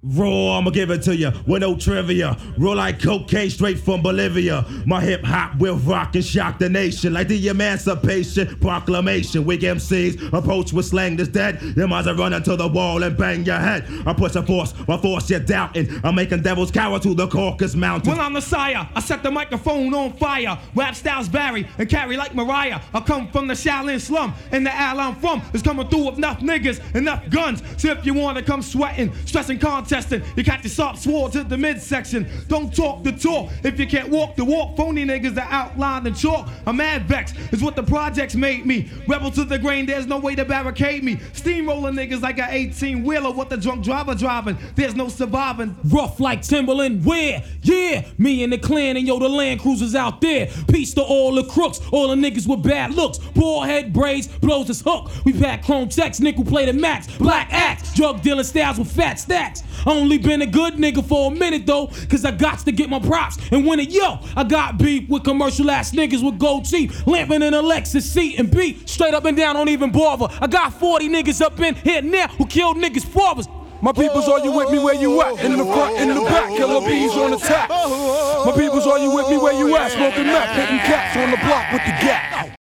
Raw, I'ma give it to ya with no trivia. Roll like cocaine straight from Bolivia. My hip hop will rock and shock the nation like the Emancipation Proclamation. Weak MCs approach with slang that's dead. You might as well run into the wall and bang your head. I push a force, my force you're doubting. I'm making devils cower to the Caucasus Mountains. Well, I'm the sire. I set the microphone on fire. Rap styles vary and carry like Mariah. I come from the Shaolin slum, and the alley I'm from is coming through with enough niggas, enough guns. So if you wanna come sweating, stressing, contesting, you got your soft sword to the midsection. Don't talk the talk if you can't walk the walk. Phony niggas that outline the chalk. I'm mad vex is what the projects made me. Rebel to the grain, there's no way to barricade me. Steamrolling niggas like an 18-wheeler. What the drunk driver driving, there's no surviving. Rough like Timberland, where? Yeah, me and the clan and yo, the Land Cruisers out there. Peace to all the crooks, all the niggas with bad looks. Bald head braids, blows his hook. We pack chrome checks, nickel plated max, black axe, drug dealing styles with fat stacks. Only been a good nigga for a minute though, cause I got to get my props and win it. Yo, I got beef with commercial ass niggas with gold teeth, lamping in a Lexus seat and beat straight up and down, don't even bother. I got 40 niggas up in here now who killed niggas' fathers. My peoples, are you with me where you at? In the front, in the back, killer bees on attack. My peoples, are you with me where you at? Smoking meth, hitting cats on the block with the gap.